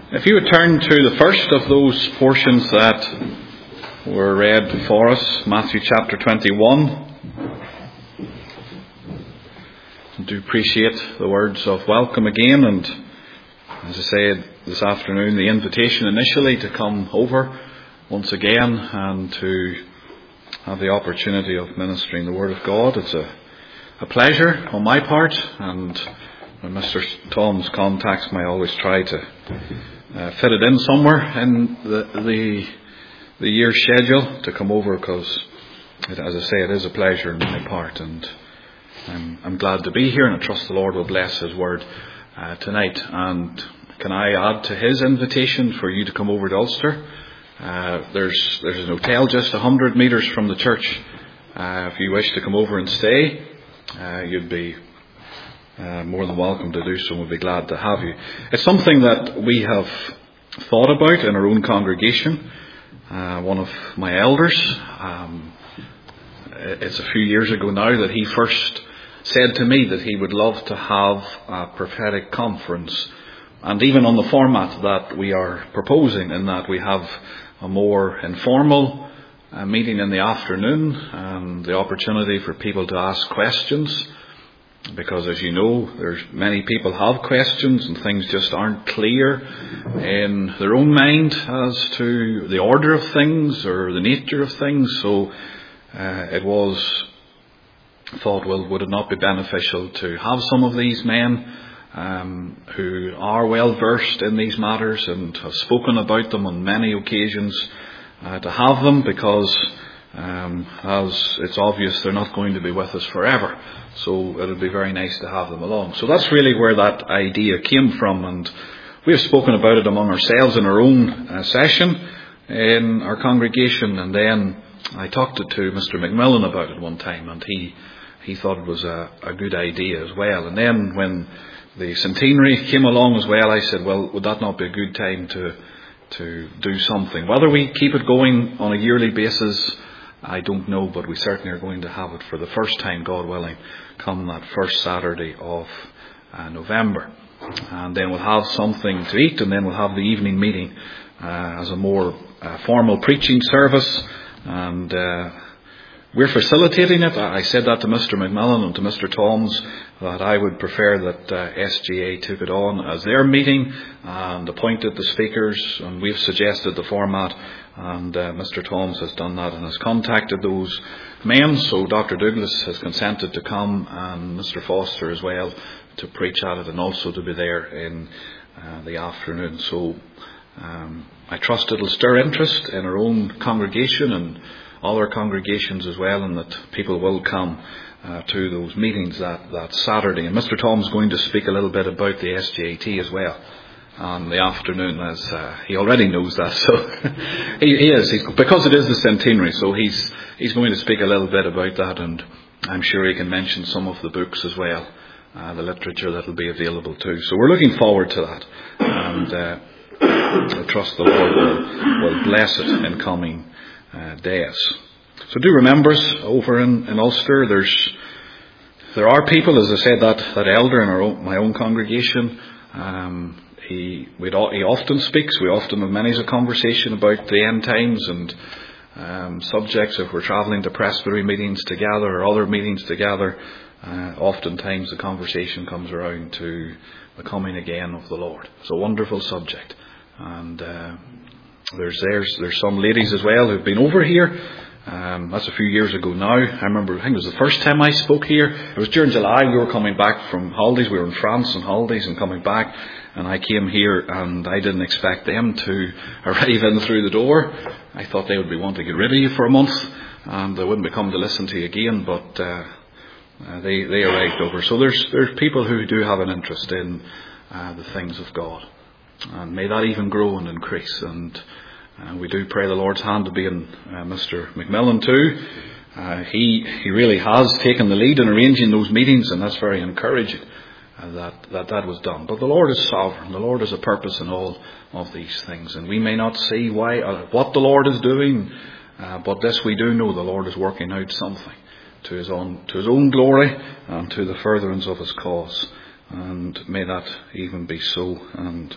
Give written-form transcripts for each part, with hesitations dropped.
If you would turn to the first of those portions that were read for us, Matthew chapter 21. I do appreciate the words of welcome again, and as I said this afternoon, the invitation initially to come over once again and to have the opportunity of ministering the Word of God. It's a pleasure on my part, and when Mr. Tom's contacts me, I always try to fit it in somewhere in the year schedule to come over, because, as I say, it is a pleasure on my part, and I'm glad to be here, and I trust the Lord will bless His Word tonight. And can I add to His invitation for you to come over to Ulster? There's an hotel just 100 metres from the church. If you wish to come over and stay, you'd be more than welcome to do so, and we'll be glad to have you. It's something that we have thought about in our own congregation. One of my elders, it's a few years ago now that he first said to me that he would love to have a prophetic conference, and even on the format that we are proposing, in that we have a more informal meeting in the afternoon and the opportunity for people to ask questions. Because, as you know, there's many people have questions and things just aren't clear in their own mind as to the order of things or the nature of things. So it was thought, well, would it not be beneficial to have some of these men who are well versed in these matters and have spoken about them on many occasions, to have them, because as it's obvious, they're not going to be with us forever. So it would be very nice to have them along. So that's really where that idea came from, and we have spoken about it among ourselves in our own session in our congregation, and then I talked to Mr. McMillan about it one time, and he thought it was a good idea as well. And then when the centenary came along as well, I said, well, would that not be a good time to do something? Whether we keep it going on a yearly basis, I don't know, but we certainly are going to have it for the first time, God willing, come that first Saturday of November. And then we'll have something to eat, and then we'll have the evening meeting as a more formal preaching service. And we're facilitating it. I said that to Mr. McMillan and to Mr. Toms, that I would prefer that SGA took it on as their meeting and appointed the speakers, and we've suggested the format, and Mr. Toms has done that and has contacted those men. So Dr. Douglas has consented to come, and Mr. Foster as well, to preach at it and also to be there in the afternoon. So I trust it'll stir interest in our own congregation and other congregations as well, and that people will come to those meetings that Saturday. And Mr. Tom's going to speak a little bit about the SGAT as well on the afternoon, as he already knows that. So he is, because it is the centenary, so he's going to speak a little bit about that, and I'm sure he can mention some of the books as well, the literature that will be available too. So we're looking forward to that, and I trust the Lord will bless it in coming days. So do remember us over in Ulster. There are people, as I said, that elder in my own congregation. He often speaks. We often have many a conversation about the end times and subjects. If we're travelling to Presbytery meetings together or other meetings together, oftentimes the conversation comes around to the coming again of the Lord. It's a wonderful subject, and there's some ladies as well who've been over here. That's a few years ago now. I remember, I think it was the first time I spoke here. It was during July. We were coming back from holidays. We were in France on holidays and coming back. And I came here, and I didn't expect them to arrive in through the door. I thought they would be wanting to get rid of you for a month, and they wouldn't be coming to listen to you again. But they arrived over. So there's people who do have an interest in the things of God. And may that even grow and increase. And we do pray the Lord's hand to be in Mr. McMillan too. He really has taken the lead in arranging those meetings, and that's very encouraging that was done. But the Lord is sovereign. The Lord has a purpose in all of these things, and we may not see what the Lord is doing, but this we do know: the Lord is working out something to His own glory and to the furtherance of His cause. And may that even be so, and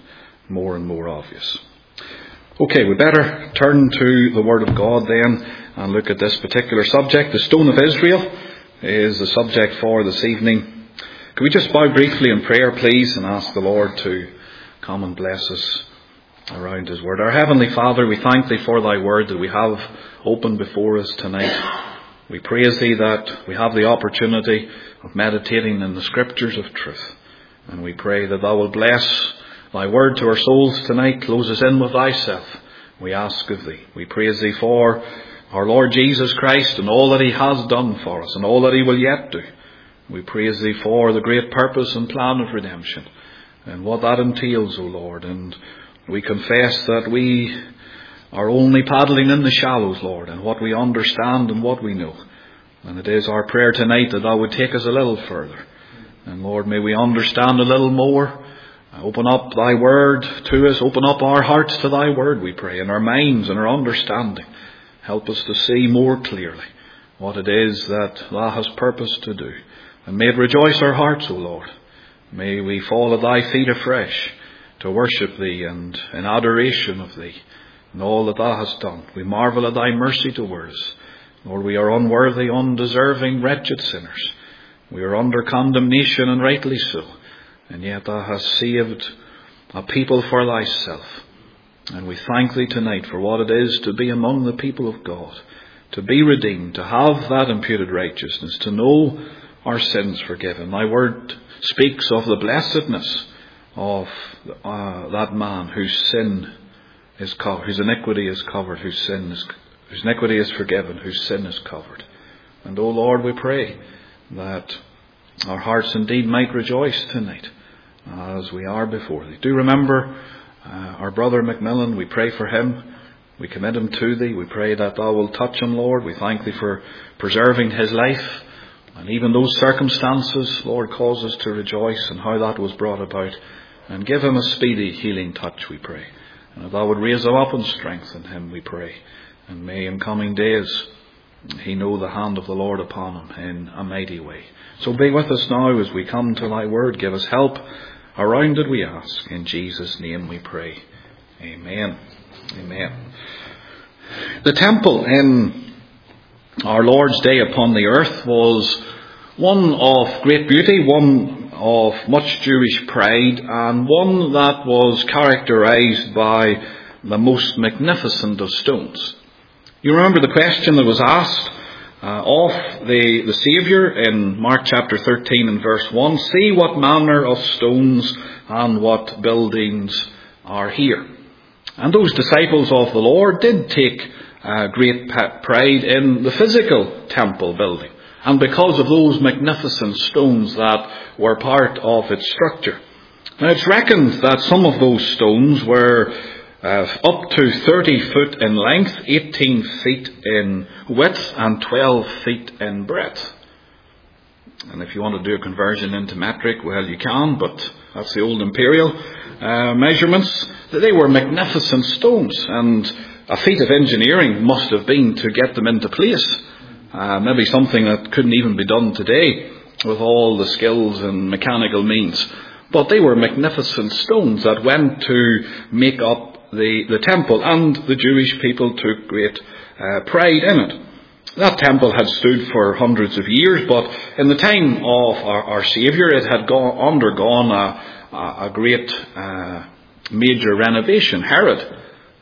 more and more obvious. Okay, we better turn to the Word of God then and look at this particular subject. The Stone of Israel is the subject for this evening. Can we just bow briefly in prayer, please, and ask the Lord to come and bless us around His Word. Our Heavenly Father, we thank Thee for Thy Word that we have opened before us tonight. We praise Thee that we have the opportunity of meditating in the Scriptures of truth. And we pray that Thou will bless Thy Word to our souls tonight. Close us in with Thyself, we ask of Thee. We praise Thee for our Lord Jesus Christ and all that He has done for us and all that He will yet do. We praise Thee for the great purpose and plan of redemption and what that entails, O Lord. And we confess that we are only paddling in the shallows, Lord, and what we understand and what we know. And it is our prayer tonight that Thou would take us a little further. And Lord, may we understand a little more. Open up Thy Word to us. Open up our hearts to Thy Word, we pray, and our minds and our understanding. Help us to see more clearly what it is that Thou hast purposed to do. And may it rejoice our hearts, O Lord. May we fall at Thy feet afresh to worship Thee and in adoration of Thee and all that Thou hast done. We marvel at Thy mercy toward us. Lord, we are unworthy, undeserving, wretched sinners. We are under condemnation, and rightly so. And yet Thou hast saved a people for Thyself. And we thank Thee tonight for what it is to be among the people of God, to be redeemed, to have that imputed righteousness, to know our sins forgiven. Thy Word speaks of the blessedness of that man whose iniquity is covered, whose iniquity is forgiven, whose sin is covered. And, O Lord, we pray that our hearts indeed might rejoice tonight as we are before Thee. Do remember our brother Macmillan. We pray for him. We commit him to Thee. We pray that Thou will touch him, Lord. We thank Thee for preserving his life. And even those circumstances, Lord, cause us to rejoice in how that was brought about. And give him a speedy healing touch, we pray. And that Thou would raise him up and strengthen him, we pray. And may in coming days he know the hand of the Lord upon him in a mighty way. So be with us now as we come to Thy Word. Give us help around it, we ask. In Jesus' name we pray. Amen. Amen. The temple in our Lord's day upon the earth was one of great beauty, one of much Jewish pride, and one that was characterized by the most magnificent of stones. You remember the question that was asked of the Saviour in Mark chapter 13 and verse 1. See what manner of stones and what buildings are here. And those disciples of the Lord did take great pride in the physical temple building, and because of those magnificent stones that were part of its structure. Now it's reckoned that some of those stones were up to 30 foot in length, 18 feet in width, and 12 feet in breadth. And if you want to do a conversion into metric, well, you can, but that's the old imperial measurements. They were magnificent stones, and a feat of engineering must have been to get them into place. Maybe something that couldn't even be done today with all the skills and mechanical means. But they were magnificent stones that went to make up the temple, and the Jewish people took great pride in it. That temple had stood for hundreds of years, but in the time of our Saviour it had undergone a great major renovation. Herod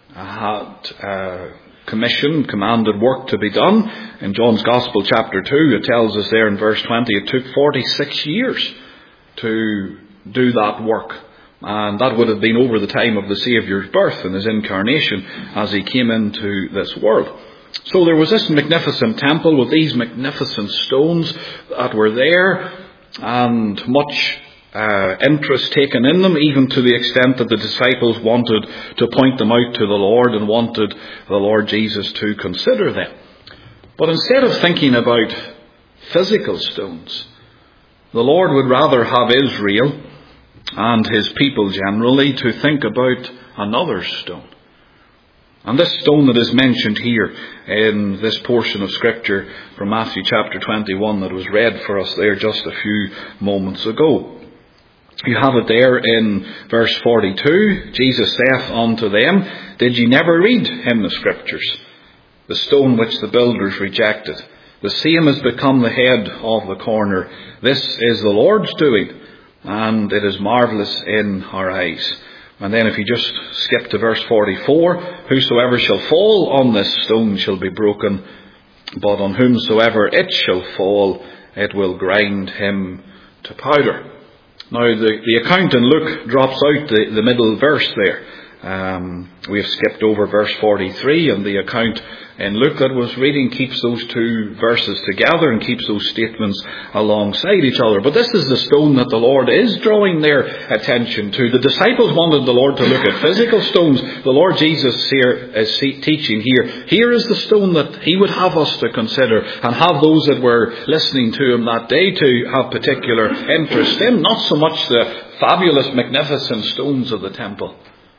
had commanded work to be done. In John's Gospel chapter 2 it tells us there in verse 20 it took 46 years to do that work. And that would have been over the time of the Saviour's birth and His incarnation as He came into this world. So there was this magnificent temple with these magnificent stones that were there, and much interest taken in them, even to the extent that the disciples wanted to point them out to the Lord and wanted the Lord Jesus to consider them. But instead of thinking about physical stones, the Lord would rather have Israel and His people generally to think about another stone. And this stone that is mentioned here in this portion of Scripture from Matthew chapter 21 that was read for us there just a few moments ago. You have it there in verse 42. Jesus saith unto them, Did ye never read in the Scriptures? The stone which the builders rejected, the same is become the head of the corner. This is the Lord's doing, and it is marvellous in our eyes. And then if you just skip to verse 44, Whosoever shall fall on this stone shall be broken, but on whomsoever it shall fall, it will grind him to powder. Now the account in Luke drops out the middle verse there. We have skipped over verse 43, and the account in Luke that was reading keeps those two verses together and keeps those statements alongside each other. But this is the stone that the Lord is drawing their attention to. The disciples wanted the Lord to look at physical stones. The Lord Jesus here is teaching here. Here is the stone that He would have us to consider, and have those that were listening to Him that day to have particular interest in. Not so much the fabulous, magnificent stones of the temple,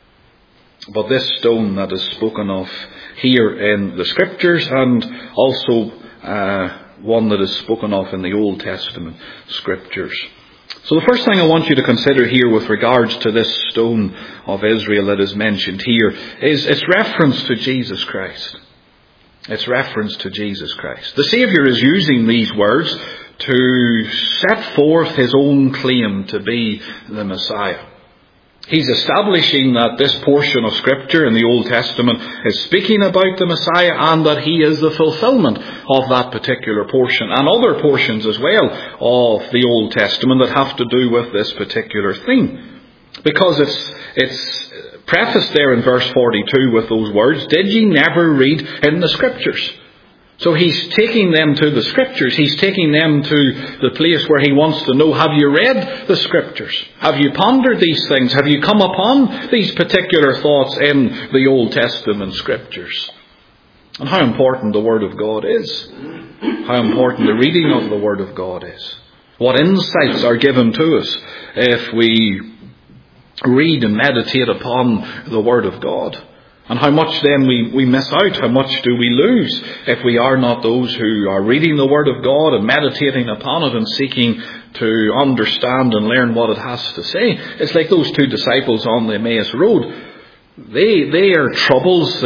but this stone that is spoken of here in the Scriptures, and also one that is spoken of in the Old Testament Scriptures. So the first thing I want you to consider here with regards to this stone of Israel that is mentioned here is its reference to Jesus Christ. Its reference to Jesus Christ. The Saviour is using these words to set forth His own claim to be the Messiah. He's establishing that this portion of Scripture in the Old Testament is speaking about the Messiah, and that He is the fulfillment of that particular portion, and other portions as well of the Old Testament that have to do with this particular theme. Because it's prefaced there in verse 42 with those words, Did ye never read in the Scriptures? So He's taking them to the Scriptures. He's taking them to the place where He wants to know, have you read the Scriptures? Have you pondered these things? Have you come upon these particular thoughts in the Old Testament Scriptures? And how important the Word of God is. How important the reading of the Word of God is. What insights are given to us if we read and meditate upon the Word of God. And how much then we miss out, how much do we lose if we are not those who are reading the Word of God and meditating upon it and seeking to understand and learn what it has to say. It's like those two disciples on the Emmaus Road. Their troubles,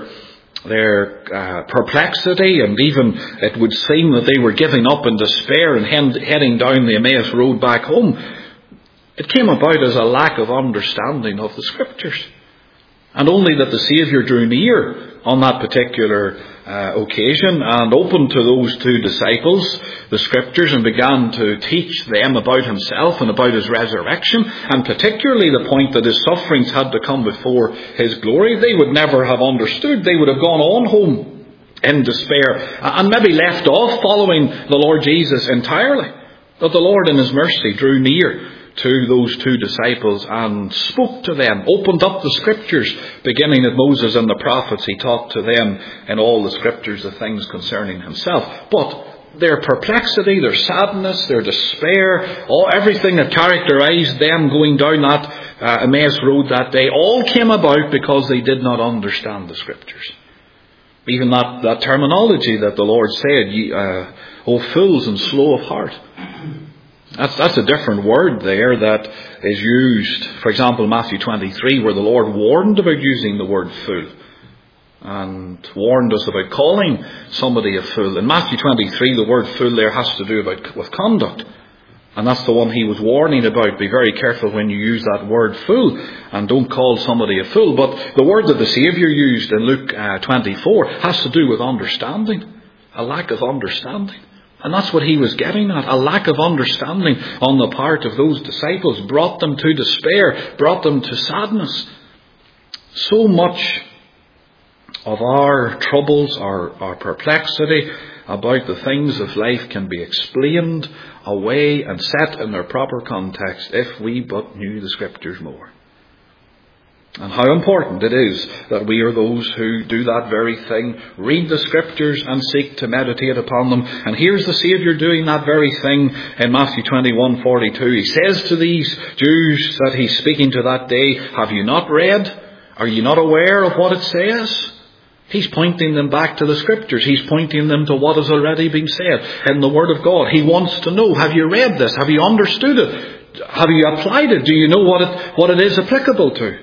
their perplexity, and even it would seem that they were giving up in despair and heading down the Emmaus Road back home. It came about as a lack of understanding of the Scriptures. And only that the Saviour drew near on that particular occasion and opened to those two disciples the Scriptures and began to teach them about Himself and about His resurrection, and particularly the point that His sufferings had to come before His glory. They would never have understood. They would have gone on home in despair and maybe left off following the Lord Jesus entirely. But the Lord in His mercy drew near to those two disciples and spoke to them, opened up the Scriptures, beginning at Moses and the prophets. He talked to them in all the Scriptures of things concerning Himself. But their perplexity, their sadness, their despair, everything that characterized them going down that Emmaus Road that day, all came about because they did not understand the Scriptures. Even that terminology that the Lord said, O fools and slow of heart. That's a different word there that is used, for example, in Matthew 23, where the Lord warned about using the word fool and warned us about calling somebody a fool. In Matthew 23, the word fool there has to do with conduct. And that's the one He was warning about. Be very careful when you use that word fool, and don't call somebody a fool. But the word that the Saviour used in Luke 24 has to do with understanding, a lack of understanding. And that's what He was getting at. A lack of understanding on the part of those disciples brought them to despair, brought them to sadness. So much of our troubles, our perplexity about the things of life can be explained away and set in their proper context if we but knew the Scriptures more. And how important it is that we are those who do that very thing, read the Scriptures and seek to meditate upon them. And here's the Saviour doing that very thing in Matthew 21:42. He says to these Jews that He's speaking to that day, have you not read? Are you not aware of what it says? He's pointing them back to the Scriptures. He's pointing them to what has already been said in the Word of God. He wants to know, have you read this? Have you understood it? have you applied it? Do you know what it is applicable to?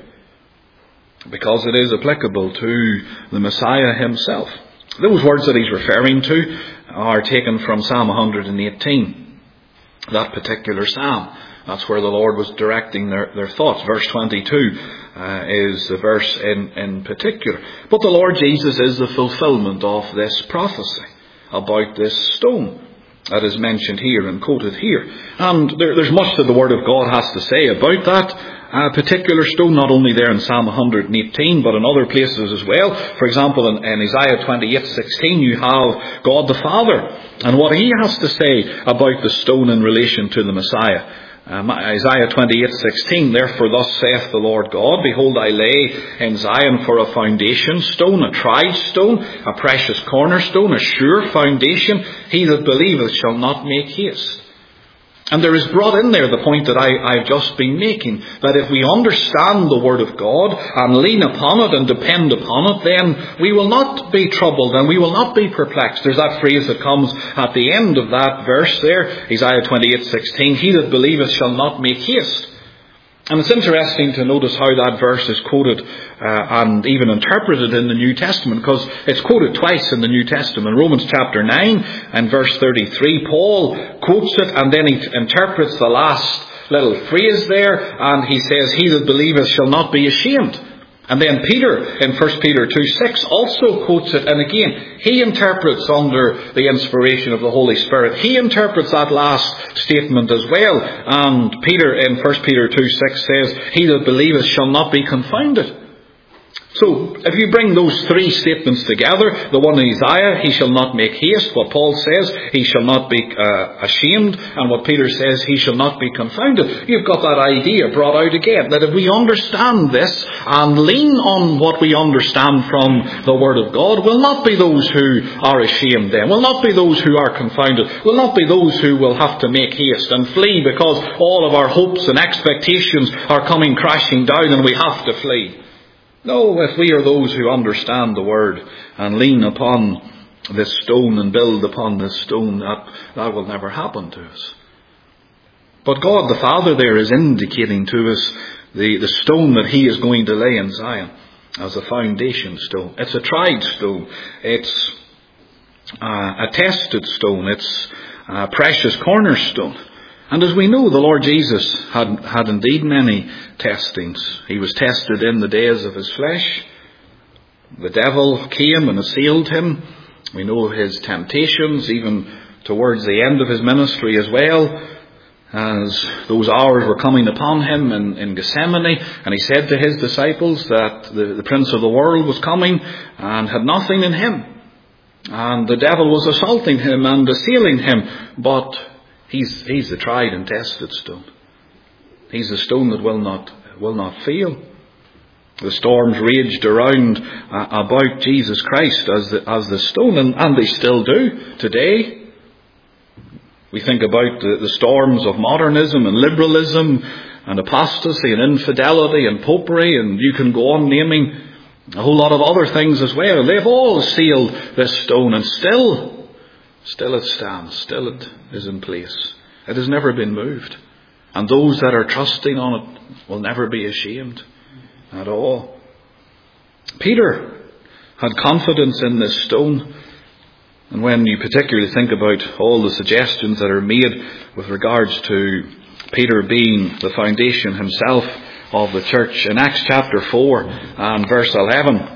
Because it is applicable to the Messiah himself. Those words that he's referring to are taken from Psalm 118. That particular psalm. That's where the Lord was directing their thoughts. Verse 22 is the verse in particular. But the Lord Jesus is the fulfillment of this prophecy about this stone that is mentioned here and quoted here. And there's much that the Word of God has to say about that particular stone, not only there in Psalm 118, but in other places as well. For example, in Isaiah 28:16, you have God the Father and what he has to say about the stone in relation to the Messiah. Isaiah 28:16, therefore thus saith the Lord God, behold, I lay in Zion for a foundation stone, a tried stone, a precious cornerstone, a sure foundation. He that believeth shall not make haste. And there is brought in there the point that I've just been making, that if we understand the Word of God and lean upon it and depend upon it, then we will not be troubled and we will not be perplexed. There's that phrase that comes at the end of that verse there, Isaiah 28:16, he that believeth shall not make haste. And it's interesting to notice how that verse is quoted and even interpreted in the New Testament, because it's quoted twice in the New Testament. Romans chapter 9 and verse 33, Paul quotes it and then he interprets the last little phrase there, and he says, he that believeth shall not be ashamed. And then Peter in 1 Peter 2:6 also quotes it, and again he interprets under the inspiration of the Holy Spirit. He interprets that last statement as well. And Peter in 1 Peter 2:6 says, he that believeth shall not be confounded. So, if you bring those three statements together, the one in Isaiah, he shall not make haste, what Paul says, he shall not be ashamed, and what Peter says, he shall not be confounded. You've got that idea brought out again, that if we understand this and lean on what we understand from the Word of God, we'll not be those who are ashamed then, we'll not be those who are confounded, we'll not be those who will have to make haste and flee because all of our hopes and expectations are coming crashing down and we have to flee. No, if we are those who understand the Word and lean upon this stone and build upon this stone, that will never happen to us. But God the Father there is indicating to us the stone that he is going to lay in Zion as a foundation stone. It's a tried stone. It's a tested stone. It's a precious cornerstone. And as we know, the Lord Jesus had indeed many testings. He was tested in the days of his flesh. The devil came and assailed him. We know his temptations, even towards the end of his ministry as well, as those hours were coming upon him in Gethsemane. And he said to his disciples that the Prince of the world was coming and had nothing in him. And the devil was assaulting him and assailing him, but He's the tried and tested stone. He's the stone that will not fail. The storms raged around about Jesus Christ as the stone, and they still do today. We think about the storms of modernism and liberalism and apostasy and infidelity and popery, and you can go on naming a whole lot of other things as well. They've all assailed this stone, and still it stands, still it is in place. It has never been moved. And those that are trusting on it will never be ashamed at all. Peter had confidence in this stone. And when you particularly think about all the suggestions that are made with regards to Peter being the foundation himself of the church, in Acts chapter 4 and verse 11,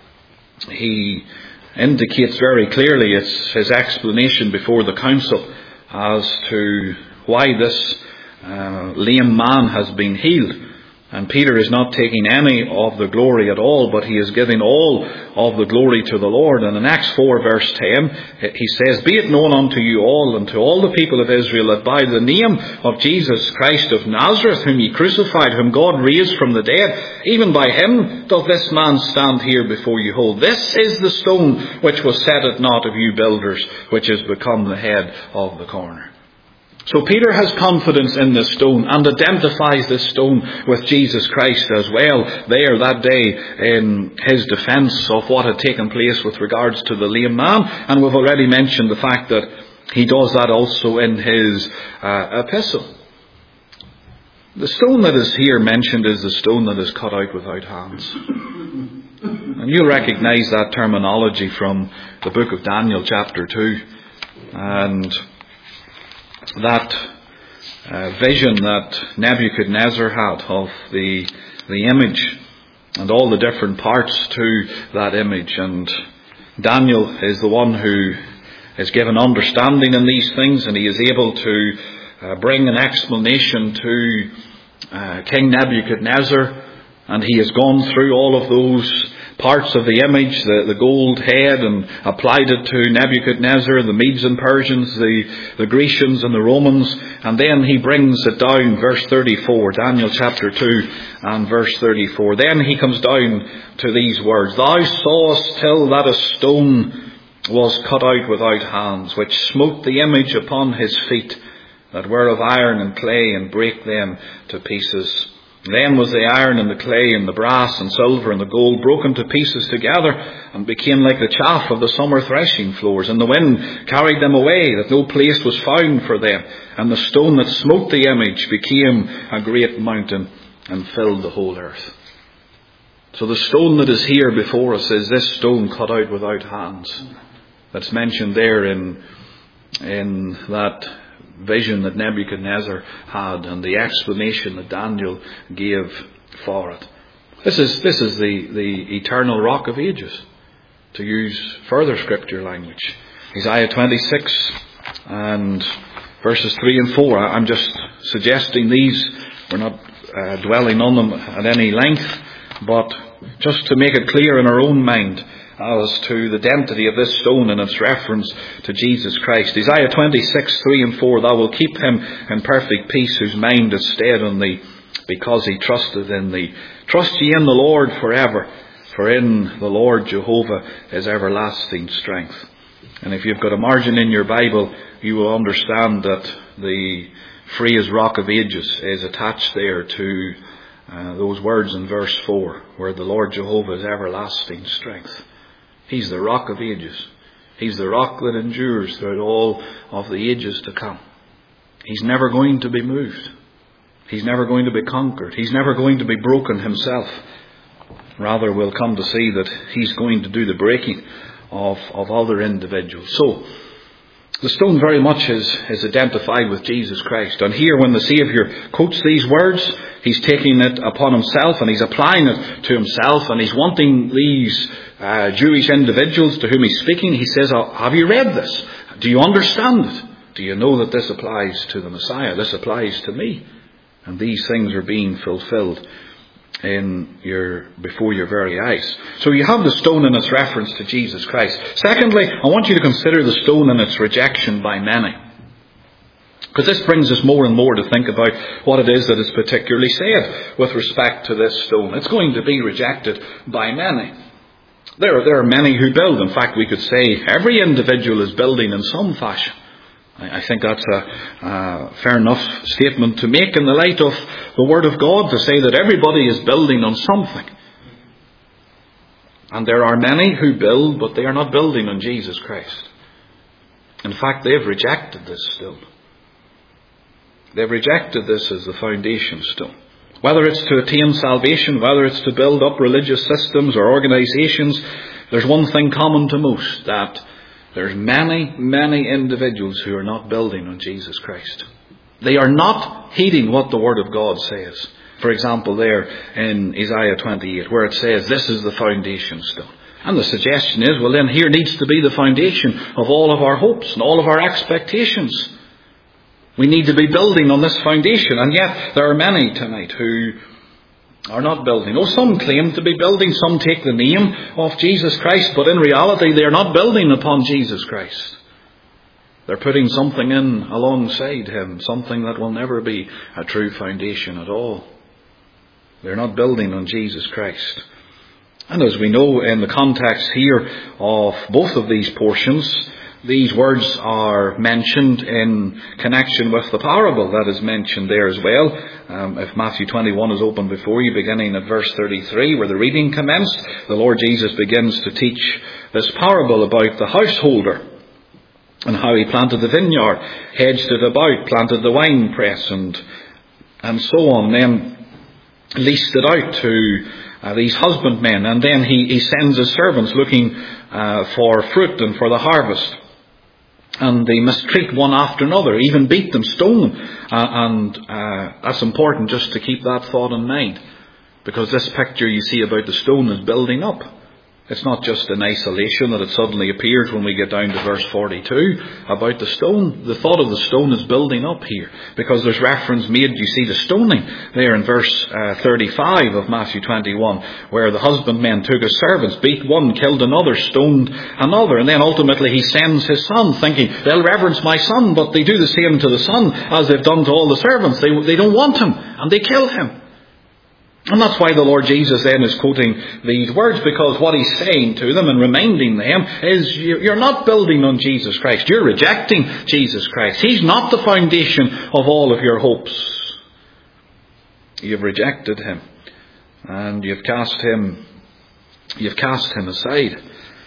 he indicates very clearly, it's his explanation before the council as to why this lame man has been healed. And Peter is not taking any of the glory at all, but he is giving all of the glory to the Lord. And in Acts 4 verse 10, he says, be it known unto you all and to all the people of Israel that by the name of Jesus Christ of Nazareth, whom ye crucified, whom God raised from the dead, even by him doth this man stand here before you whole. This is the stone which was set at naught of you builders, which is become the head of the corner. So Peter has confidence in this stone and identifies this stone with Jesus Christ as well there that day in his defence of what had taken place with regards to the lame man. And we've already mentioned the fact that he does that also in his epistle. The stone that is here mentioned is the stone that is cut out without hands. And you'll recognize that terminology from the book of Daniel chapter 2. And that vision that Nebuchadnezzar had of the image and all the different parts to that image. And Daniel is the one who is given understanding in these things, and he is able to bring an explanation to King Nebuchadnezzar, and he has gone through all of those parts of the image, the gold head, and applied it to Nebuchadnezzar, the Medes and Persians, the Grecians and the Romans, and then he brings it down, verse 34, Daniel chapter 2 and verse 34. Then he comes down to these words, "Thou sawest till that a stone was cut out without hands, which smote the image upon his feet, that were of iron and clay, and brake them to pieces. Then was the iron and the clay and the brass and silver and the gold broken to pieces together, and became like the chaff of the summer threshing floors. And the wind carried them away, that no place was found for them. And the stone that smote the image became a great mountain, and filled the whole earth." So the stone that is here before us is this stone cut out without hands, that's mentioned there in that vision that Nebuchadnezzar had, and the explanation that Daniel gave for it. This is the eternal Rock of Ages, to use further scripture language. Isaiah 26 and verses 3 and 4. I'm just suggesting these. We're not dwelling on them at any length, but just to make it clear in our own mind as to the identity of this stone and its reference to Jesus Christ. Isaiah 26, 3 and 4, "Thou wilt keep him in perfect peace, whose mind is stayed on thee, because he trusted in thee. Trust ye in the Lord forever, for in the Lord Jehovah is everlasting strength." And if you've got a margin in your Bible, you will understand that the phrase Rock of Ages is attached there to those words in verse 4, where the Lord Jehovah is everlasting strength. He's the Rock of Ages. He's the rock that endures throughout all of the ages to come. He's never going to be moved. He's never going to be conquered. He's never going to be broken himself. Rather, we'll come to see that he's going to do the breaking of other individuals. So, the stone very much is identified with Jesus Christ. And here, when the Saviour quotes these words, he's taking it upon himself, and he's applying it to himself, and he's wanting these Jewish individuals to whom he's speaking. He says, "Have you read this? Do you understand it? Do you know that this applies to the Messiah? This applies to me. And these things are being fulfilled before your very eyes." So you have the stone in its reference to Jesus Christ. Secondly, I want you to consider the stone in its rejection by many. Because this brings us more and more to think about what it is that is particularly said with respect to this stone. It's going to be rejected by many. There are many who build. In fact, we could say every individual is building in some fashion. I think that's a fair enough statement to make in the light of the Word of God, to say that everybody is building on something. And there are many who build, but they are not building on Jesus Christ. In fact, they've rejected this stone. They've rejected this as the foundation stone. Whether it's to attain salvation, whether it's to build up religious systems or organizations, there's one thing common to most, that there's many, many individuals who are not building on Jesus Christ. They are not heeding what the Word of God says. For example, there in Isaiah 28, where it says, "This is the foundation stone." And the suggestion is, well then, here needs to be the foundation of all of our hopes and all of our expectations. We need to be building on this foundation. And yet, there are many tonight who are not building. Oh, some claim to be building. Some take the name of Jesus Christ. But in reality, they are not building upon Jesus Christ. They're putting something in alongside him. Something that will never be a true foundation at all. They're not building on Jesus Christ. And as we know in the context here of both of these portions, these words are mentioned in connection with the parable that is mentioned there as well. If Matthew 21 is open before you, beginning at verse 33, where the reading commenced, the Lord Jesus begins to teach this parable about the householder and how he planted the vineyard, hedged it about, planted the winepress, and and so on, then leased it out to these husbandmen, and then he sends his servants looking for fruit and for the harvest. And they mistreat one after another, even beat them, stone them. And that's important just to keep that thought in mind. Because this picture you see about the stone is building up. It's not just in isolation that it suddenly appears when we get down to verse 42 about the stone. The thought of the stone is building up here, because there's reference made, you see the stoning there in verse 35 of Matthew 21, where the husbandmen took his servants, beat one, killed another, stoned another, and then ultimately he sends his son, thinking, they'll reverence my son, but they do the same to the son as they've done to all the servants. They don't want him, and they kill him. And that's why the Lord Jesus then is quoting these words, because what he's saying to them and reminding them is, you're not building on Jesus Christ. You're rejecting Jesus Christ. He's not the foundation of all of your hopes. You've rejected him, and you've cast him aside.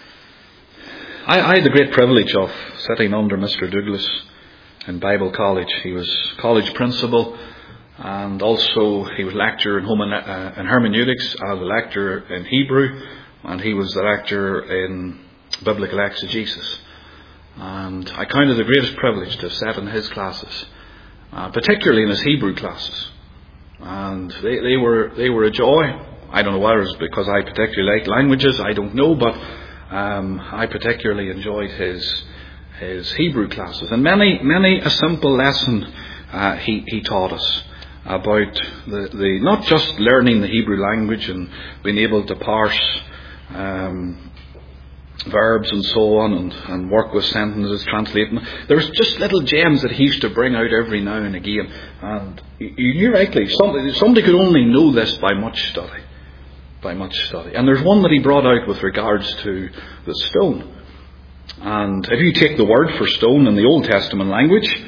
I had the great privilege of sitting under Mr. Douglas in Bible college. He was college principal. And also he was lecturer in hermeneutics, as a lecturer in Hebrew, and he was the lecturer in biblical exegesis. And I count it the greatest privilege to have sat in his classes, particularly in his Hebrew classes. And they were a joy. I don't know whether it was because I particularly like languages, I don't know, but I particularly enjoyed his Hebrew classes. And many a simple lesson he taught us about the not just learning the Hebrew language and being able to parse verbs and so on, and work with sentences, translating. There was just little gems that he used to bring out every now and again. And you knew rightly, somebody could only know this by much study. And there's one that he brought out with regards to the stone. And if you take the word for stone in the Old Testament language,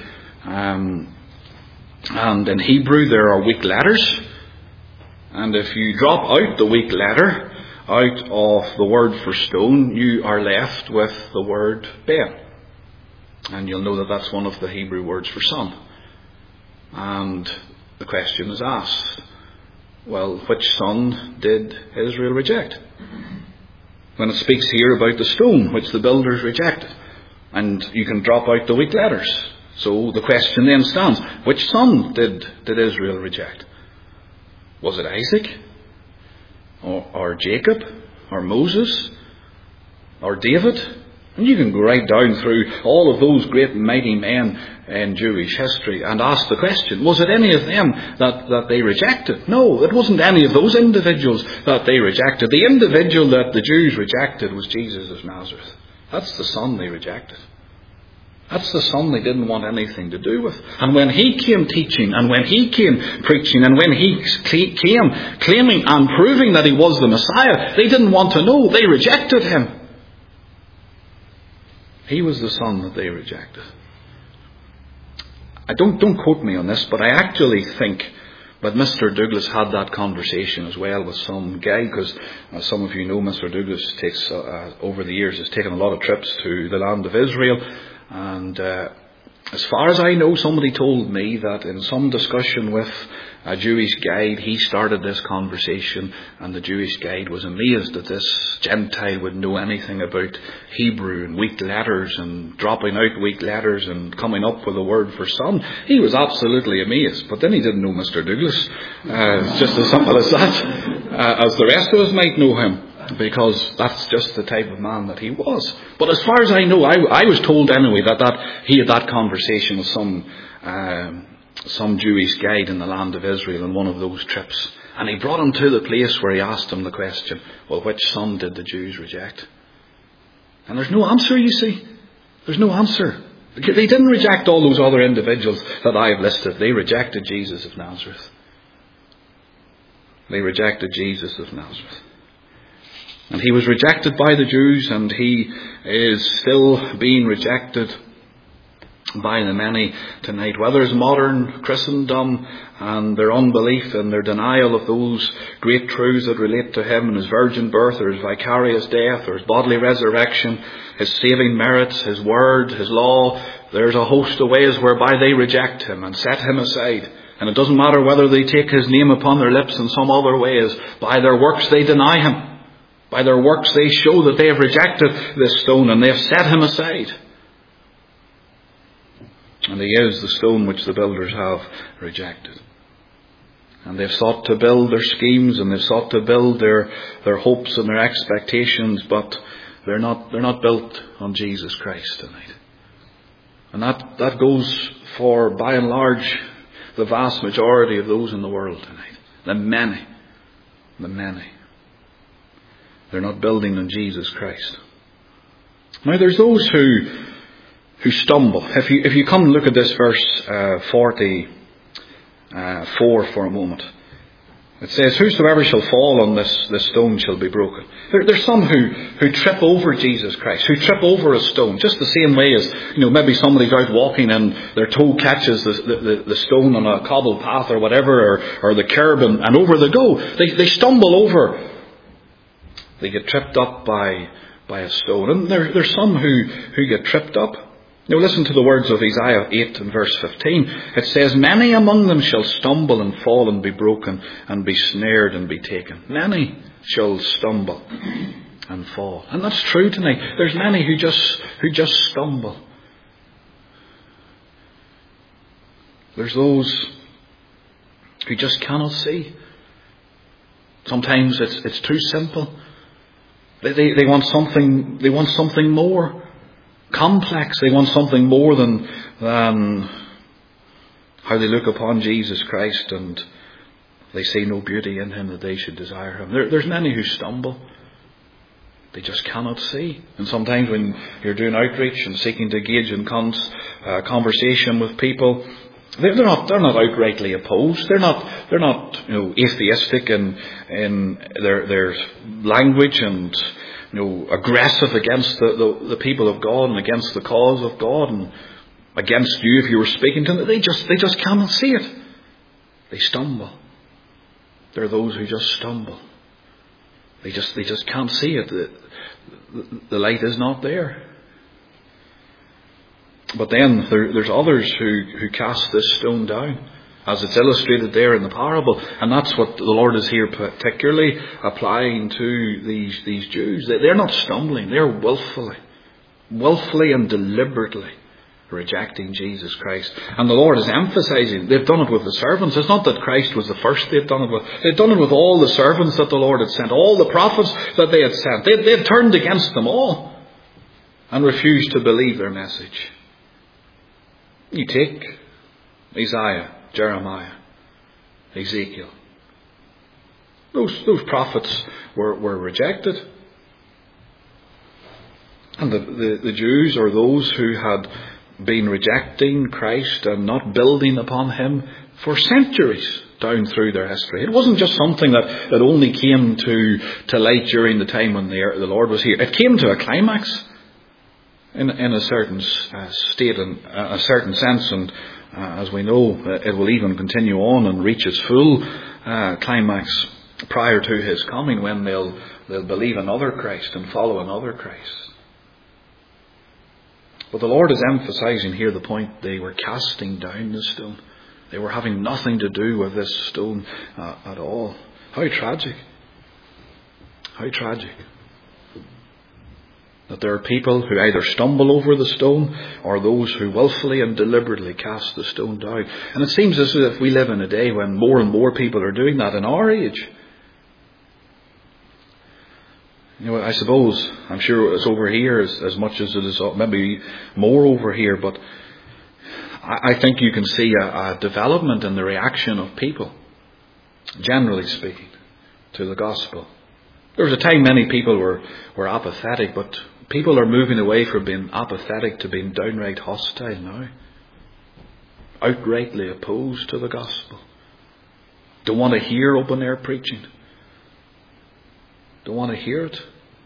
and in Hebrew there are weak letters, and if you drop out the weak letter out of the word for stone, you are left with the word ben. And you'll know that that's one of the Hebrew words for son. And the question is asked, well, which son did Israel reject? When it speaks here about the stone, which the builders rejected. And you can drop out the weak letters. So the question then stands, which son did Israel reject? Was it Isaac? Or Jacob? Or Moses? Or David? And you can go right down through all of those great and mighty men in Jewish history and ask the question, was it any of them that they rejected? No, it wasn't any of those individuals that they rejected. The individual that the Jews rejected was Jesus of Nazareth. That's the son they rejected. That's the son they didn't want anything to do with. And when he came teaching, and when he came preaching, and when he came claiming and proving that he was the Messiah, they didn't want to know. They rejected him. He was the son that they rejected. Don't quote me on this, but I actually think that Mr. Douglas had that conversation as well with some guy, because as some of you know, Mr. Douglas takes over the years has taken a lot of trips to the land of Israel. And as far as I know, somebody told me that in some discussion with a Jewish guide, he started this conversation, and the Jewish guide was amazed that this Gentile would know anything about Hebrew and weak letters and dropping out weak letters and coming up with a word for son. He was absolutely amazed. But then he didn't know Mr. Douglas, just as simple as that, as the rest of us might know him. Because that's just the type of man that he was. But as far as I know, I was told anyway that he had that conversation with some Jewish guide in the land of Israel on one of those trips. And he brought him to the place where he asked him the question, well, which son did the Jews reject? And there's no answer, you see. There's no answer. They didn't reject all those other individuals that I have listed. They rejected Jesus of Nazareth. They rejected Jesus of Nazareth. And he was rejected by the Jews, and he is still being rejected by the many tonight. Whether it's modern Christendom and their unbelief and their denial of those great truths that relate to him and his virgin birth, or his vicarious death, or his bodily resurrection, his saving merits, his word, his law, there's a host of ways whereby they reject him and set him aside. And it doesn't matter whether they take his name upon their lips in some other ways. By their works they deny him. By their works they show that they have rejected this stone and they have set him aside. And he is the stone which the builders have rejected. And they've sought to build their schemes and they've sought to build their hopes and their expectations, but they're not built on Jesus Christ tonight. And that goes for, by and large, the vast majority of those in the world tonight. The many. They're not building on Jesus Christ. Now there's those who stumble. If you come and look at this verse 44 for a moment. It says, whosoever shall fall on this stone shall be broken. There's some who trip over Jesus Christ, who trip over a stone, just the same way as, maybe somebody's out walking and their toe catches the stone on a cobbled path or whatever, or the curb, and over they go. They stumble over. They get tripped up by a stone. And there's some who get tripped up. Now listen to the words of Isaiah 8 and verse 15. It says, many among them shall stumble and fall and be broken and be snared and be taken. Many shall stumble and fall. And that's true tonight. There's many who just stumble. There's those who just cannot see. Sometimes it's too simple. They want something more complex. They want something more than how they look upon Jesus Christ, and they see no beauty in him that they should desire him. There's many who stumble. They just cannot see. And sometimes when you're doing outreach and seeking to engage in conversation with people, they're not outrightly opposed. They're not atheistic in their language and aggressive against the people of God and against the cause of God and against you if you were speaking to them. They just cannot see it. They stumble. There are those who just stumble. They just can't see it. The light is not there. But then there's others who cast this stone down, as it's illustrated there in the parable. And that's what the Lord is here particularly applying to these Jews. They're not stumbling. They're willfully and deliberately rejecting Jesus Christ. And the Lord is emphasizing, they've done it with the servants. It's not that Christ was the first they've done it with. They've done it with all the servants that the Lord had sent, all the prophets that they had sent. They've turned against them all and refused to believe their message. You take Isaiah, Jeremiah, Ezekiel. Those prophets were rejected. And the Jews, or those who had been rejecting Christ and not building upon him for centuries down through their history. It wasn't just something that only came to light during the time when the Lord was here. It came to a climax in a certain state and a certain sense, and as we know, it will even continue on and reach its full climax prior to his coming, when they'll believe another Christ and follow another Christ. But the Lord is emphasizing here the point: they were casting down the stone. They were having nothing to do with this stone at all. How tragic. How tragic. That there are people who either stumble over the stone, or those who willfully and deliberately cast the stone down. And it seems as if we live in a day when more and more people are doing that in our age. I suppose, I'm sure it's over here as much as it is, maybe more over here, but I think you can see a development in the reaction of people, generally speaking, to the gospel. There was a time many people were apathetic, but people are moving away from being apathetic to being downright hostile now. Outrightly opposed to the gospel. Don't want to hear open air preaching. Don't want to hear it.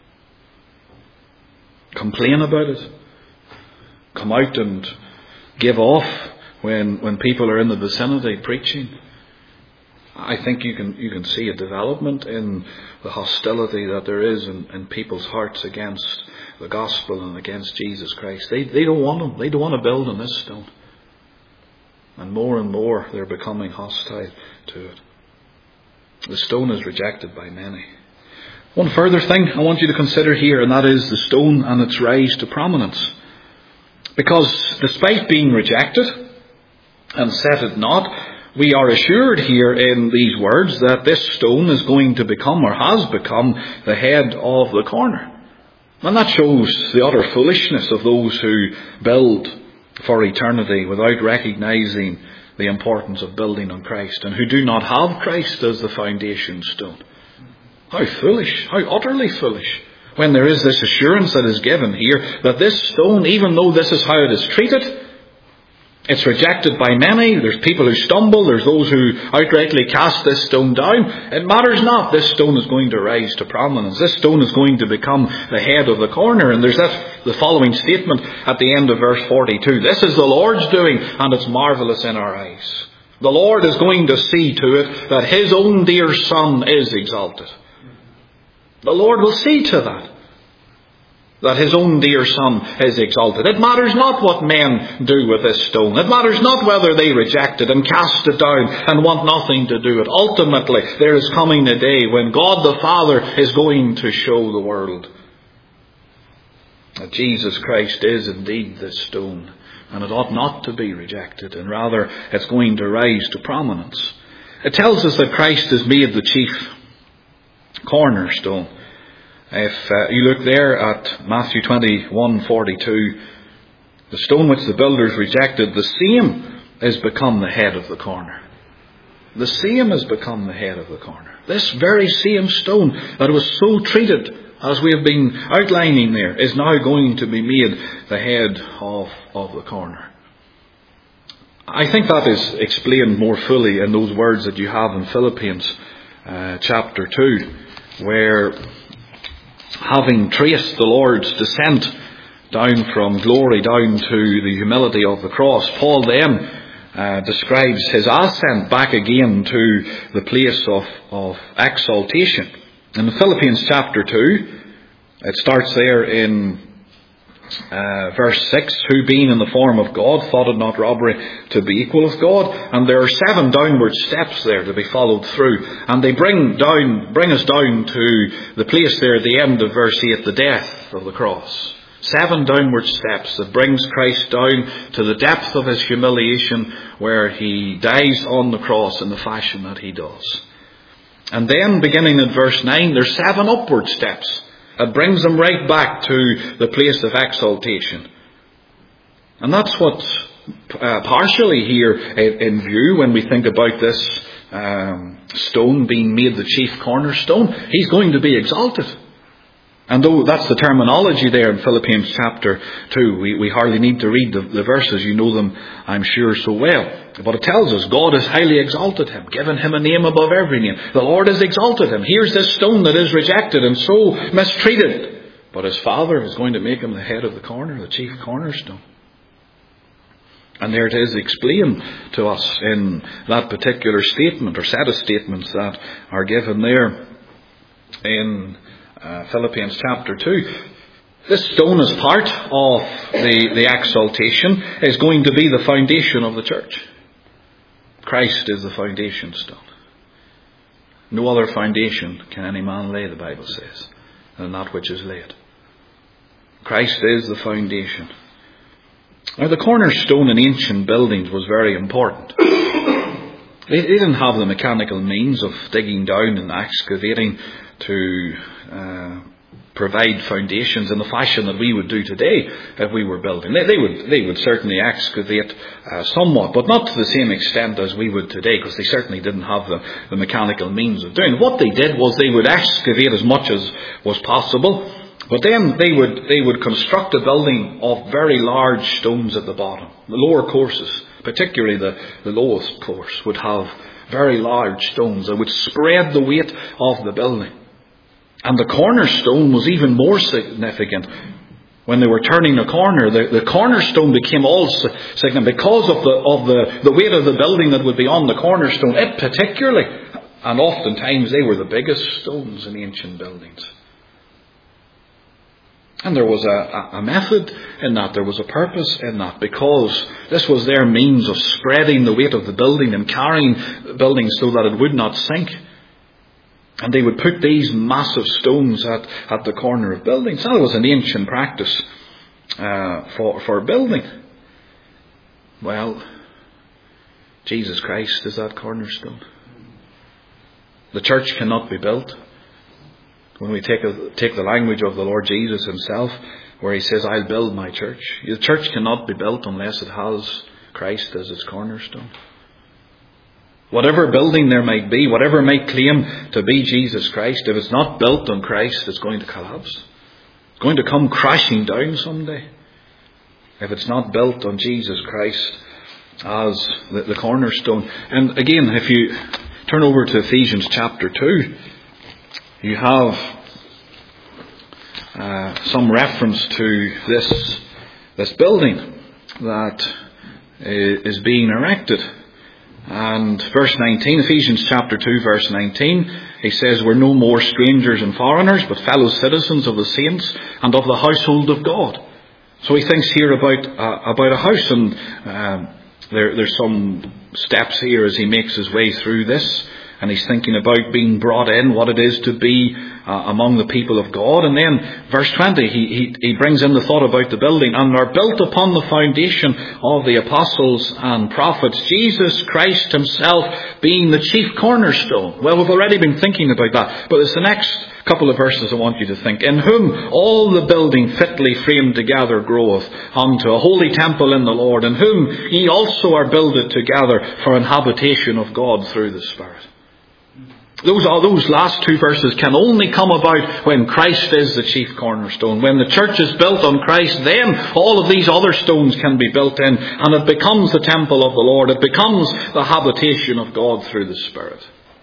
Complain about it. Come out and give off when people are in the vicinity preaching. I think you can see a development in the hostility that there is in people's hearts against the gospel and against Jesus Christ. They don't want him. They don't want to build on this stone. and more they're becoming hostile to it. The stone is rejected by many. One further thing I want you to consider here, and that is the stone and its rise to prominence. Because despite being rejected and set at naught, we are assured here in these words that this stone is going to become, or has become, the head of the corner. And that shows the utter foolishness of those who build for eternity without recognizing the importance of building on Christ, and who do not have Christ as the foundation stone. How foolish, how utterly foolish, when there is this assurance that is given here that this stone, even though this is how it is treated, it's rejected by many. There's people who stumble. There's those who outrightly cast this stone down. It matters not. This stone is going to rise to prominence. This stone is going to become the head of the corner. And there's the following statement at the end of verse 42. This is the Lord's doing, and it's marvellous in our eyes. The Lord is going to see to it that His own dear Son is exalted. The Lord will see to that His own dear Son is exalted. It matters not what men do with this stone. It matters not whether they reject it and cast it down and want nothing to do with it. Ultimately, there is coming a day when God the Father is going to show the world that Jesus Christ is indeed this stone, and it ought not to be rejected, and rather it's going to rise to prominence. It tells us that Christ is made the chief cornerstone. If you look there at Matthew 21:42, the stone which the builders rejected, the same is become the head of the corner. The same has become the head of the corner. This very same stone that was so treated, as we have been outlining there, is now going to be made the head of the corner. I think that is explained more fully in those words that you have in Philippians chapter 2, where, having traced the Lord's descent down from glory down to the humility of the cross, Paul then describes his ascent back again to the place of exaltation. In Philippians chapter 2, it starts there in verse 6, who being in the form of God thought it not robbery to be equal with God. And there are 7 downward steps there to be followed through, and they bring us down to the place there at the end of verse 8, the death of the cross. 7 downward steps that brings Christ down to the depth of His humiliation, where He dies on the cross in the fashion that He does. And then beginning at verse 9, there's 7 upward steps. It brings them right back to the place of exaltation. And that's what's partially here in view when we think about this stone being made the chief cornerstone. He's going to be exalted. And though that's the terminology there in Philippians chapter 2, we hardly need to read the verses. You know them, I'm sure, so well. But it tells us God has highly exalted Him, given Him a name above every name. The Lord has exalted Him. Here's this stone that is rejected and so mistreated. But His Father is going to make Him the head of the corner, the chief cornerstone. And there it is explained to us in that particular statement, or set of statements that are given there in Philippians chapter 2. This stone, as part of the exaltation, is going to be the foundation of the church. Christ is the foundation stone. No other foundation can any man lay, the Bible says, than that which is laid. Christ is the foundation. Now, the cornerstone in ancient buildings was very important. They didn't have the mechanical means of digging down and excavating to provide foundations in the fashion that we would do today if we were building. They would certainly excavate somewhat, but not to the same extent as we would today, because they certainly didn't have the mechanical means of doing it. What they did was they would excavate as much as was possible, but then they would construct a building of very large stones at the bottom. The lower courses, particularly the lowest course, would have very large stones that would spread the weight of the building. And the cornerstone was even more significant. When they were turning a corner, the cornerstone became also significant because of the weight of the building that would be on the cornerstone. It particularly, and oftentimes they were the biggest stones in ancient buildings. And there was a method in that. There was a purpose in that, because this was their means of spreading the weight of the building and carrying the building so that it would not sink. And they would put these massive stones at the corner of buildings. That was an ancient practice for building. Well, Jesus Christ is that cornerstone. The church cannot be built. When we take the language of the Lord Jesus himself, where he says, I'll build my church. The church cannot be built unless it has Christ as its cornerstone. Whatever building there might be, whatever might claim to be Jesus Christ, if it's not built on Christ, it's going to collapse. It's going to come crashing down someday. If it's not built on Jesus Christ as the cornerstone. And again, if you turn over to Ephesians chapter 2, you have some reference to this building that is being erected. And verse 19, Ephesians chapter 2 verse 19, he says, we're no more strangers and foreigners, but fellow citizens of the saints and of the household of God. So he thinks here about a house, and there's some steps here as he makes his way through this. And he's thinking about being brought in, what it is to be among the people of God. And then verse 20, he brings in the thought about the building. And are built upon the foundation of the apostles and prophets, Jesus Christ himself being the chief cornerstone. Well, we've already been thinking about that. But it's the next couple of verses I want you to think. In whom all the building fitly framed together groweth unto a holy temple in the Lord, in whom ye also are builded together for an habitation of God through the Spirit. Those last two verses can only come about when Christ is the chief cornerstone. When the church is built on Christ, then all of these other stones can be built in, and it becomes the temple of the Lord. It becomes the habitation of God through the Spirit.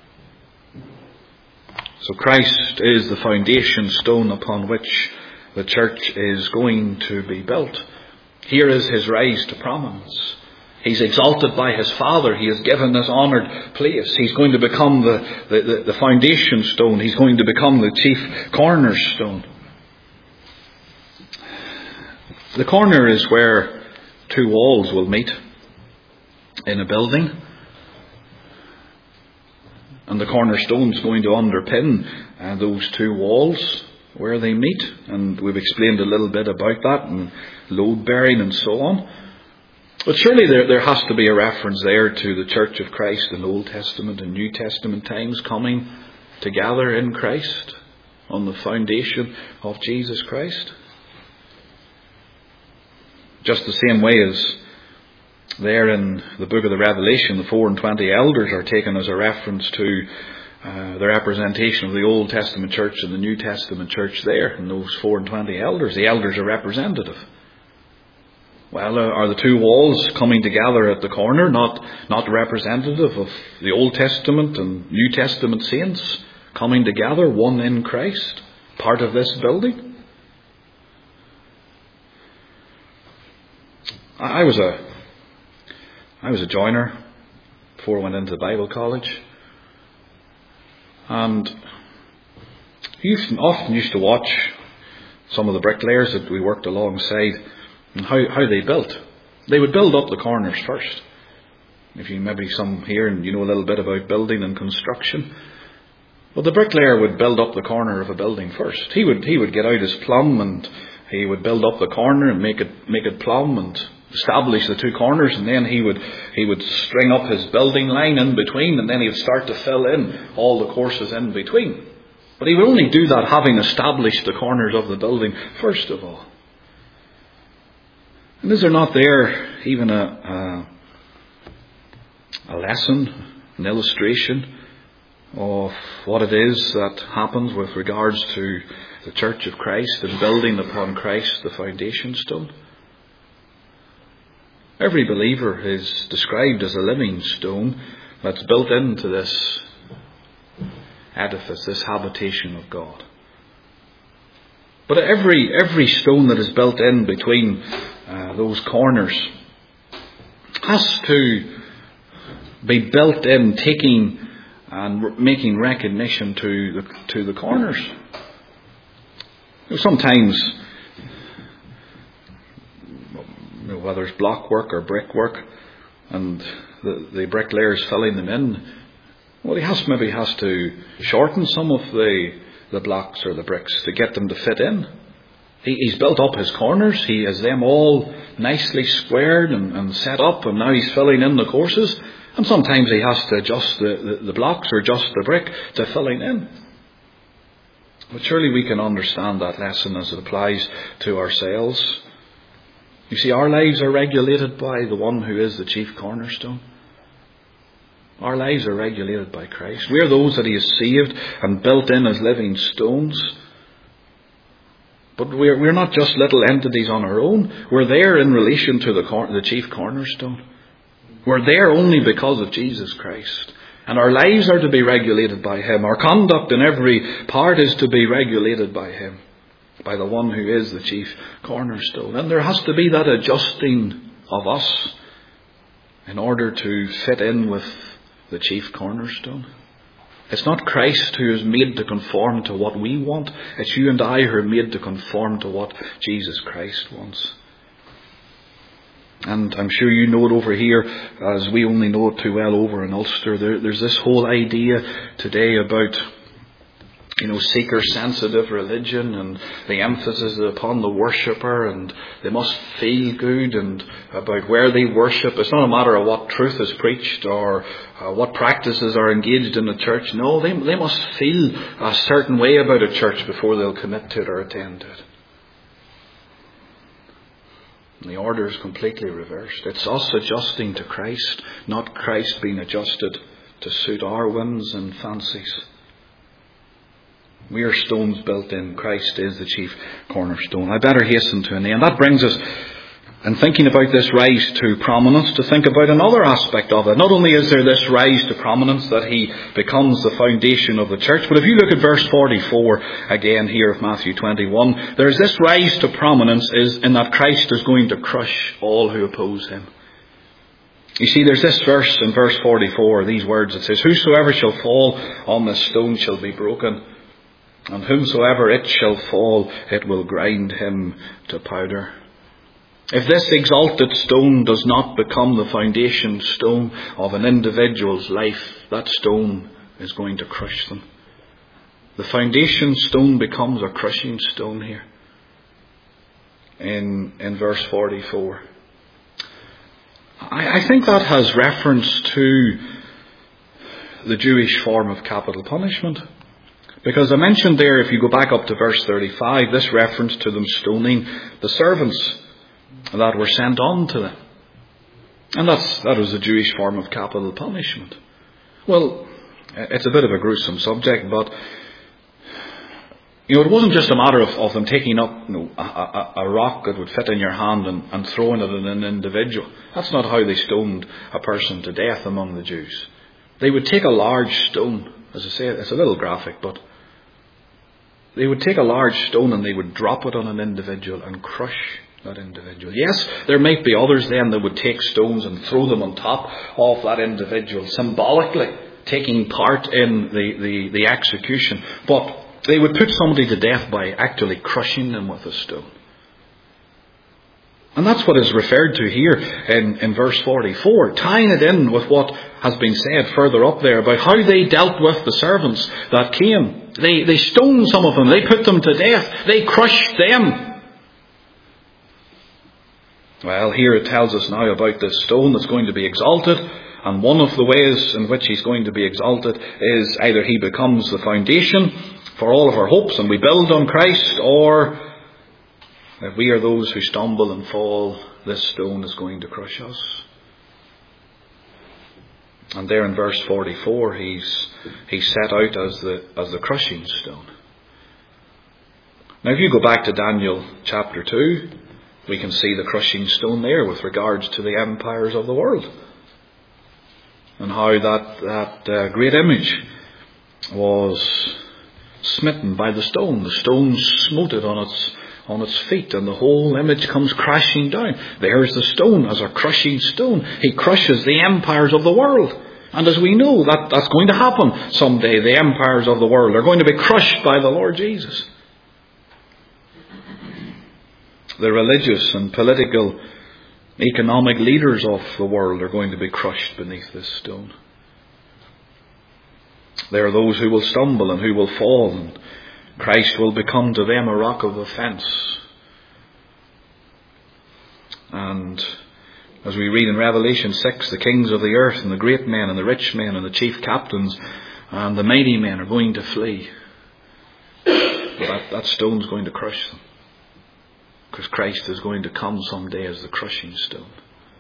So Christ is the foundation stone upon which the church is going to be built. Here is his rise to prominence. He's exalted by his Father. He is given this honoured place. He's going to become the foundation stone. He's going to become the chief cornerstone. The corner is where two walls will meet in a building. And the cornerstone is going to underpin those two walls where they meet. And we've explained a little bit about that, and load bearing and so on. But surely there has to be a reference there to the Church of Christ in Old Testament and New Testament times coming together in Christ on the foundation of Jesus Christ. Just the same way as there in the book of the Revelation, the 24 elders are taken as a reference to the representation of the Old Testament church and the New Testament church there. And those 24 elders, the elders are representative. Well, are the two walls coming together at the corner not representative of the Old Testament and New Testament saints coming together, one in Christ, part of this building? I was a joiner before I went into Bible college, and often used to watch some of the bricklayers that we worked alongside, and how they built. They would build up the corners first. If you maybe some here and you know a little bit about building and construction. Well, the bricklayer would build up the corner of a building first. He would get out his plumb, and he would build up the corner and make it plumb and establish the two corners, and then he would string up his building line in between, and then he would start to fill in all the courses in between. But he would only do that having established the corners of the building first of all. And is there not there even a lesson, an illustration of what it is that happens with regards to the Church of Christ and building upon Christ, the foundation stone? Every believer is described as a living stone that's built into this edifice, this habitation of God. But every stone that is built in between those corners has to be built in, taking and making recognition to the corners. Sometimes whether it's block work or brickwork, and the bricklayer's filling them in, well, he maybe has to shorten some of the blocks or the bricks to get them to fit in. He's built up his corners. He has them all nicely squared and set up, and now he's filling in the courses. And sometimes he has to adjust the blocks or adjust the brick to filling in. But surely we can understand that lesson as it applies to ourselves. You see, our lives are regulated by the one who is the chief cornerstone. Our lives are regulated by Christ. We are those that he has saved and built in as living stones. But we're not just little entities on our own. We're there in relation to the chief cornerstone. We're there only because of Jesus Christ. And our lives are to be regulated by him. Our conduct in every part is to be regulated by him. By the one who is the chief cornerstone. And there has to be that adjusting of us in order to fit in with the chief cornerstone. It's not Christ who is made to conform to what we want. It's you and I who are made to conform to what Jesus Christ wants. And I'm sure you know it over here, as we only know it too well over in Ulster. There's this whole idea today about, seeker-sensitive religion, and the emphasis upon the worshipper, and they must feel good, and about where they worship. It's not a matter of what truth is preached or what practices are engaged in the church. No, they must feel a certain way about a church before they'll commit to it or attend to it. And the order is completely reversed. It's us adjusting to Christ, not Christ being adjusted to suit our whims and fancies. We are stones built in. Christ is the chief cornerstone. I better hasten to an end. That brings us, in thinking about this rise to prominence, to think about another aspect of it. Not only is there this rise to prominence that he becomes the foundation of the church, but if you look at verse 44 again here of Matthew 21, there's this rise to prominence is in that Christ is going to crush all who oppose him. You see, there's this verse in verse 44, these words, it says, "Whosoever shall fall on this stone shall be broken, and whomsoever it shall fall, it will grind him to powder." If this exalted stone does not become the foundation stone of an individual's life, that stone is going to crush them. The foundation stone becomes a crushing stone here in verse 44. I think that has reference to the Jewish form of capital punishment. Because I mentioned there, if you go back up to verse 35, this reference to them stoning the servants that were sent on to them. And that was the Jewish form of capital punishment. Well, it's a bit of a gruesome subject, but it wasn't just a matter of them taking up a rock that would fit in your hand and throwing it at an individual. That's not how they stoned a person to death among the Jews. They would take a large stone. As I say, it's a little graphic, but they would take a large stone and they would drop it on an individual and crush that individual. Yes, there might be others then that would take stones and throw them on top of that individual, symbolically taking part in the execution. But they would put somebody to death by actually crushing them with a stone. And that's what is referred to here in verse 44, tying it in with what has been said further up there about how they dealt with the servants that came. They stoned some of them. They put them to death. They crushed them. Well, here it tells us now about this stone that's going to be exalted. And one of the ways in which he's going to be exalted is either he becomes the foundation for all of our hopes and we build on Christ, or if we are those who stumble and fall, this stone is going to crush us. And there in verse 44, he's set out as the crushing stone. Now if you go back to Daniel chapter 2, we can see the crushing stone there with regards to the empires of the world. And how that great image was smitten by the stone. The stone smote it on its feet, and the whole image comes crashing down. There's the stone as a crushing stone. He crushes the empires of the world. And as we know, that's going to happen someday. The empires of the world are going to be crushed by the Lord Jesus. The religious and political Economic leaders of the world are going to be crushed beneath this stone. There are those who will stumble and who will fall, and Christ will become to them a rock of offence. And as we read in Revelation 6, the kings of the earth and the great men and the rich men and the chief captains and the mighty men are going to flee. But that stone's going to crush them, because Christ is going to come someday as the crushing stone.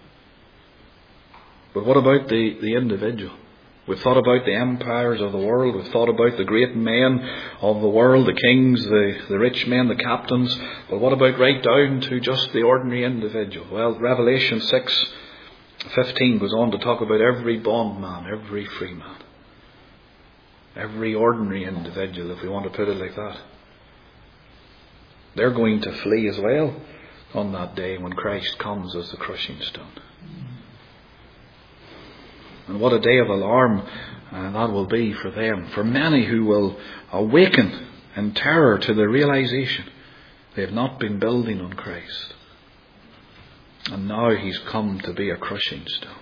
But what about the individual? We've thought about the empires of the world. We've thought about the great men of the world, the kings, the rich men, the captains. But what about right down to just the ordinary individual? Well, Revelation 6:15 goes on to talk about every bondman, every free man. Every ordinary individual, if we want to put it like that. They're going to flee as well on that day when Christ comes as the crushing stone. And what a day of alarm that will be for them. For many who will awaken in terror to the realization they have not been building on Christ. And now He's come to be a crushing stone.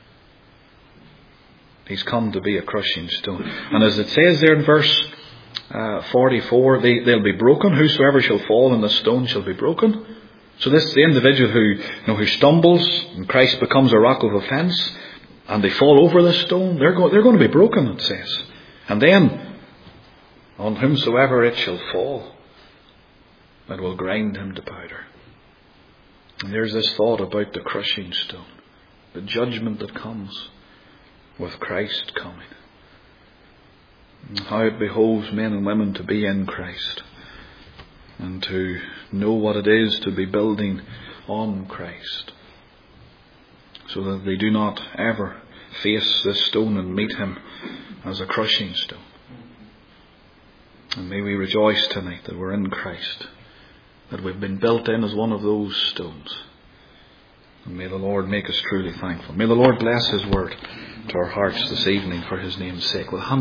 He's come to be a crushing stone. And as it says there in verse 44, they'll be broken. Whosoever shall fall in the stone shall be broken. So this is the individual who stumbles and Christ becomes a rock of offence, and they fall over the stone. They're going to be broken, it says. And then, on whomsoever it shall fall, it will grind him to powder. And there's this thought about the crushing stone, the judgment that comes with Christ coming. And how it behoves men and women to be in Christ and to know what it is to be building on Christ, so that they do not ever face this stone and meet Him as a crushing stone. And may we rejoice tonight that we're in Christ, that we've been built in as one of those stones. And may the Lord make us truly thankful. May the Lord bless His word to our hearts this evening for His name's sake.